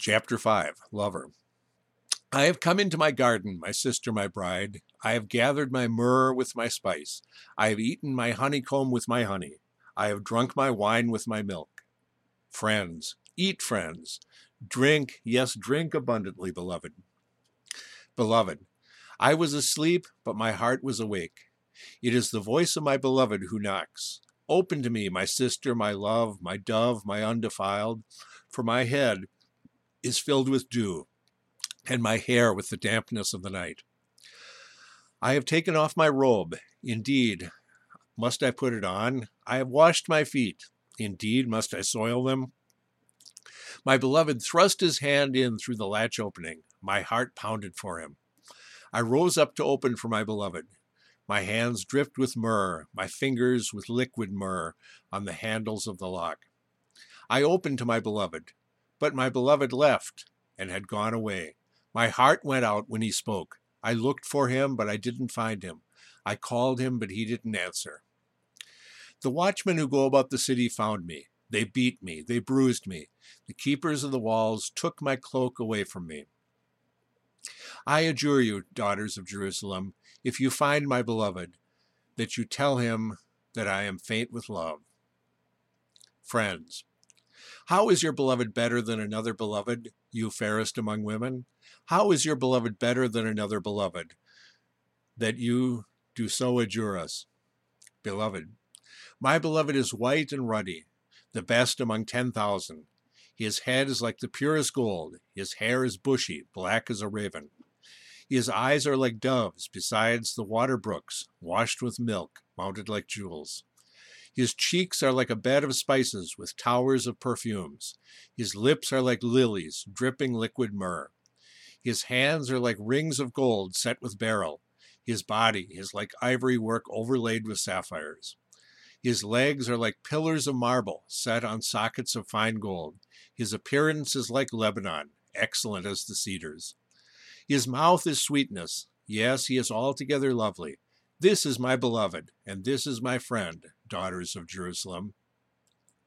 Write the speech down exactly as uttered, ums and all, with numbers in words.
Chapter five, Lover. I have come into my garden, my sister, my bride. I have gathered my myrrh with my spice. I have eaten my honeycomb with my honey. I have drunk my wine with my milk. Friends, eat, friends. Drink, yes, drink abundantly, beloved. Beloved, I was asleep, but my heart was awake. It is the voice of my beloved who knocks. Open to me, my sister, my love, my dove, my undefiled, for my head is filled with dew, and my hair with the dampness of the night. I have taken off my robe. Indeed, must I put it on? I have washed my feet. Indeed, must I soil them? My beloved thrust his hand in through the latch opening. My heart pounded for him. I rose up to open for my beloved. My hands dripped with myrrh, my fingers with liquid myrrh on the handles of the lock. I opened to my beloved, but my beloved left and had gone away. My heart went out when he spoke. I looked for him, but I didn't find him. I called him, but he didn't answer. The watchmen who go about the city found me. They beat me. They bruised me. The keepers of the walls took my cloak away from me. I adjure you, daughters of Jerusalem, if you find my beloved, that you tell him that I am faint with love. Friends, how is your beloved better than another beloved, you fairest among women? How is your beloved better than another beloved, that you do so adjure us? Beloved, my beloved is white and ruddy, the best among ten thousand. His head is like the purest gold. His hair is bushy, black as a raven. His eyes are like doves, besides the water brooks, washed with milk, mounted like jewels. His cheeks are like a bed of spices with towers of perfumes. His lips are like lilies, dripping liquid myrrh. His hands are like rings of gold set with beryl. His body is like ivory work overlaid with sapphires. His legs are like pillars of marble set on sockets of fine gold. His appearance is like Lebanon, excellent as the cedars. His mouth is sweetness. Yes, he is altogether lovely. This is my beloved, and this is my friend, daughters of Jerusalem.